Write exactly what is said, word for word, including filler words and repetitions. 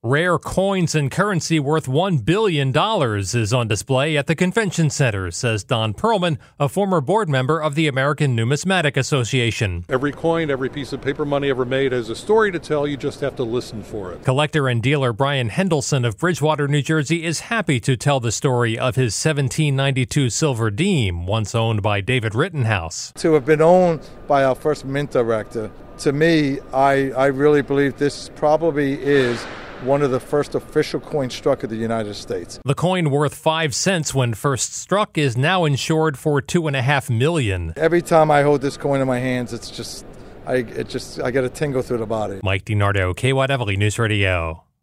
Rare coins and currency worth one billion dollars is on display at the Convention Center, says Don Perlman, a former board member of the American Numismatic Association. Every coin, every piece of paper money ever made has a story to tell. You just have to listen for it. Collector and dealer Brian Hendelson of Bridgewater, New Jersey, is happy to tell the story of his seventeen ninety-two silver dime, once owned by David Rittenhouse. To have been owned by our first mint director, to me, I, I really believe this probably is one of the first official coins struck in the United States. The coin, worth five cents when first struck, is now insured for two and a half million. Every time I hold this coin in my hands, it's just, I it just, I get a tingle through the body. Mike DiNardo, K Y W News Radio.